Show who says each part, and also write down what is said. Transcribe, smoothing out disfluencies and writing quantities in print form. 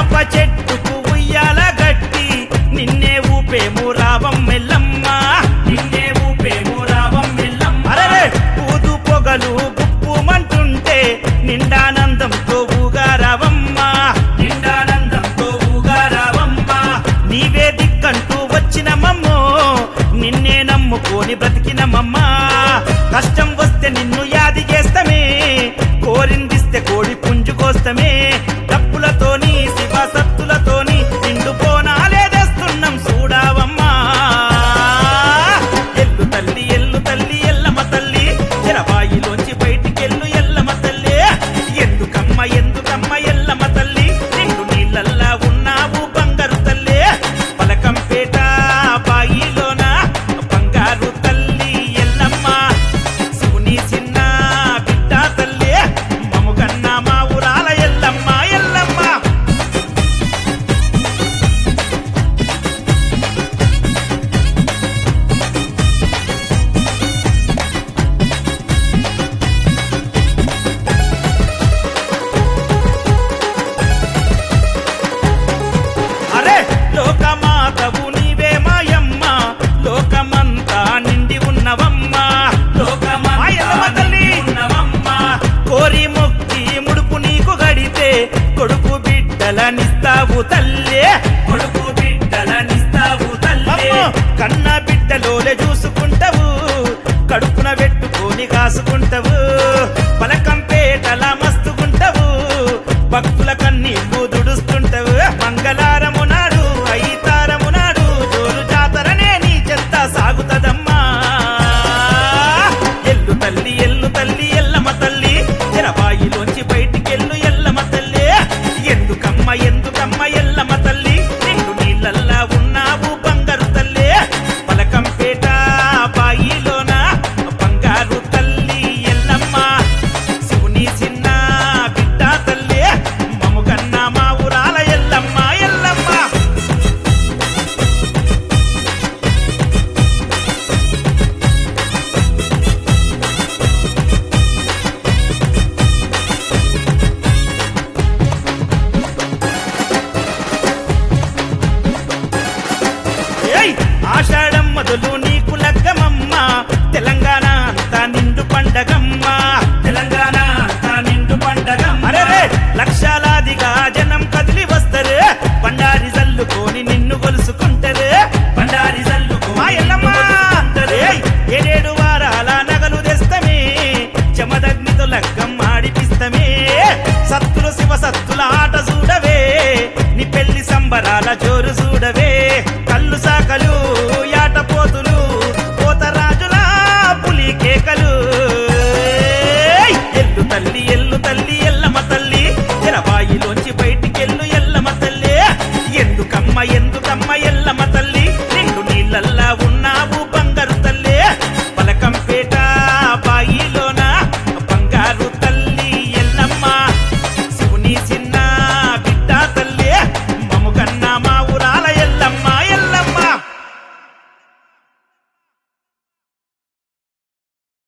Speaker 1: యాప చెట్టుకు ఉయ్యాల గట్టి నిన్నే ఊపేము రావమ్మెల్లమ్మ నిన్నే ఊపేము రావమ్మెల్లమ్మ అరే పూదు పొగలు గుప్పుమంటుంటే నిండానందంతో ఊగారావమ్మ నిండానందంతో ఊగారావమ్మ నీవే దిక్కంటూ వచ్చినమమ్మో నిన్నే నమ్ముకొని బ్రతికినమమ్మ కష్టం వస్తే నిన్ను యాది చేస్తమే కోరిందిస్తే కోడి పుంజుకోస్తమే డప్పులతోని శివ సత్తులతోని నిండు పోనాలే తెస్తున్నాం చూడావమ్మా ఎల్లు తల్లి ఎల్లమ్మ తల్లి చెరబాయిలోంచి బయటికెళ్ళు ఎల్లమ్మ తల్లి ఎందుకమ్మ ఎల్లమ్మ తల్లి నిండు నీళ్ళల్లా ఉన్నావు బంగారు తల్లి పలకంపేట బాయిలోన బంగారు తల్లి ఎల్లమ్మ శివుని చిన్న బిడ్డ తల్లి మముగన్న మా ఊరాల ఎల్లమ్మ ఎల్లమ్మ అరే లోకమాతవు నీవే మాయమ్మ లోకమంతా నిండి ఉన్నవమ్మ లోకమంతా ఉన్నవమ్మ కోరి మొక్కి ముడుపు నీకు గడితే కొడుకు బిడ్డలనిస్తావు తల్లి కొడుకు బిడ్డలనిస్తావు తల్లి కన్న బిడ్డలోలే చూసుకుంటావు కడుపున పెట్టుకొని కాసుకుంటావు పలకంపేటల మస్తుకుంటావు భక్తుల కన్నీళ్లు దుడుస్తుంటావు మంగళారము నాడు ఐతారము నాడు జోరు జాతరనే నీ చెంత సాగుతదమ్మా ఎల్లు తల్లి ఎల్లమ్మ తల్లి చెరబాయిలోంచి బయటికెళ్ళు ఎల్లమ్మ తల్లి ఎందుకమ్మ ఎల్లమ్మ తల్లి నిండు నీళ్ళల్లా ఉన్నావు బంగారు తల్లి పలకంపేట బాయిలోన బంగారు తల్లి ఎల్లమ్మ శివుని చిన్న బిడ్డ తల్లి మముగన్న మా ఊరాల ఎల్లమ్మ ఎల్లమ్మ ఏయ్ ఆషాఢం మొదలు నీకు లగ్గమమ్మ తెలంగాణ అంతా నిండు పండగమ్మ తెలంగాణ అంతా నిండు పండగమ్మ అరే లక్షలాదిగా జనం కదిలి వస్తారు బండారి జల్లుకొని నిన్ను గొలుసుకుంటారు బండారి జల్లుకు మా ఎల్లమ్మ ఏడేడు వారాల నగలు తెస్తమే చెమదగ్నితో లగ్గం ఆడిపిస్తమే సత్తులు శివ సత్తుల ఆట చూడవే నీ పెళ్లి సంబరాల జోరు చూడవే